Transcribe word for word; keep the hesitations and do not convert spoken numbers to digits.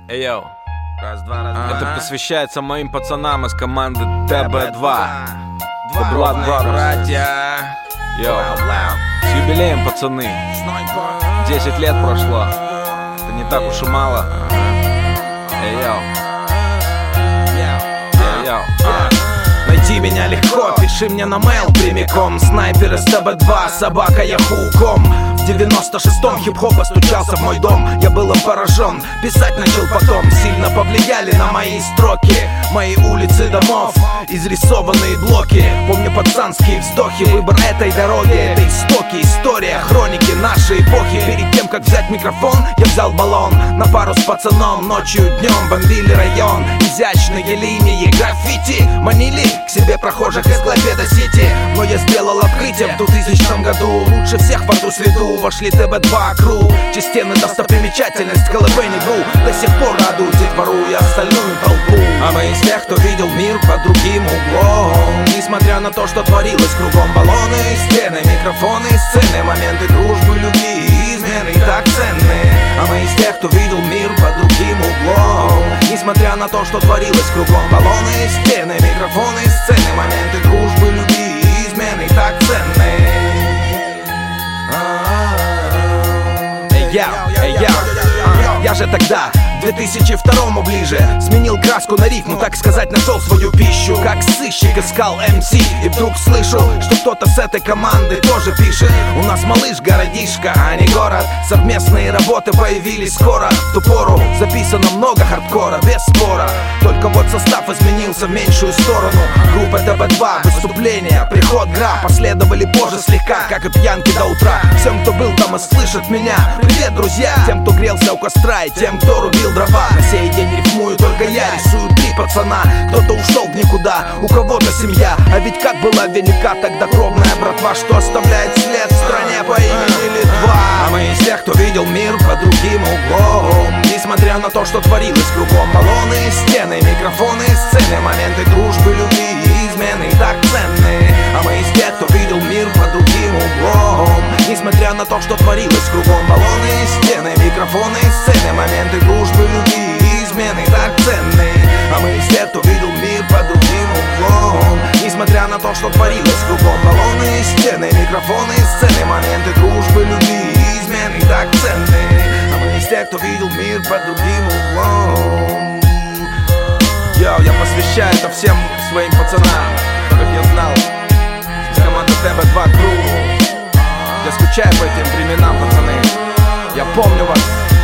Эй, йоу. Раз, два, раз, два. Это посвящается моим пацанам из команды Тэ Бэ два. Два братья. Йоу. С юбилеем, пацаны. Десять лет прошло. Это не так уж и мало. Эй, йоу. Эй, йоу. Найти меня легко, пиши мне на мейл прямиком. Снайпер из Тэ Бэ два, собака Яху.ком. В девяносто шестом хип-хоп постучался в мой дом. Я был им поражен, писать начал потом. Сильно повлияли на мои строки мои улицы домов, изрисованные блоки. Помню пацанские вздохи, выбор этой дороги. Это истоки, история, хроники нашей эпохи. Перед тем, как взять микрофон, я взял баллон. На пару с пацаном, ночью, днем бомбили район. Изящные линии, граффити манили к себе прохожих из Клайпеда-Сити. Но я сделал открытие в двухтысячном году. Лучше всех в эту среду вошли Тэ Бэ два Кру. Частенная достопримечательность Колыбени Гру. До сих пор радует детвору и остальную толпу. А мы из тех, кто видел мир под другим углом. Несмотря на то, что творилось кругом. Баллоны, стены, микрофоны, сцены. Моменты дружбы, любви и измены так ценны. А мы из тех, кто видел мир под другим углом. Несмотря на то, что творилось кругом. Баллоны, стены, микрофоны, сцены. Моменты дружбы, любви и измены так ценны. Эй, я, эй, я, я же тогда к две тысячи второму ближе сменил краску на рифму, так сказать, нашел свою пищу. Как сыщик искал эм си, и вдруг слышу, что кто-то с этой команды тоже пишет. У нас малыш городишко, а не город. Совместные работы появились скоро. В ту пору записано много хардкора, без спора. Только вот состав изменился в меньшую сторону. Группа Тэ Бэ два, выступления, приход, гра последовали позже слегка, как и пьянки до утра. Всем, кто был там и слышит меня, привет, друзья. Тем, кто грелся у костра, и тем, кто рубил дрова. На сей день рифмую только я, рисую три пацана. Кто-то ушел в никуда, у кого-то семья. А ведь как была велика тогда кровная братва, что оставляет след в стране по имени Литва. А мы из тех, кто видел мир под другим углом. Несмотря на то, что творилось кругом. Баллоны, стены, микрофоны, сцены. Моменты дружбы, любви и измены так ценны. А мы из тех, кто видел мир под другим углом. Несмотря на то, что творилось кругом. Баллоны, стены, микрофоны, сцены. Моменты дружбы, любви и измены так ценны. А мы из тех, кто видел мир под другим углом. Несмотря на то, что творилось кругом. Баллоны, стены, микрофоны, сцены. Моменты дружбы, любви и измены так ценны. А мы из тех, кто видел мир под другим углом. Йоу, я посвящаю это всем своим пацанам, которых я знал из команды Тэ Бэ два Кру. Я скучаю по этим временам, пацаны. Я помню вас.